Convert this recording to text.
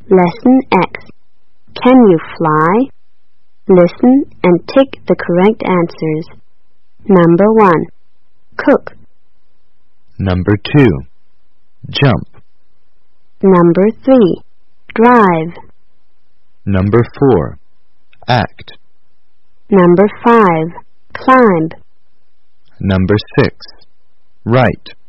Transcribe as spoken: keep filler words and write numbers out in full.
Lesson X. Can you fly? Listen and tick the correct answers. Number one. Cook. Number two. Jump. Number three. Drive. Number four. Act. Number five. Climb. Number six. Write.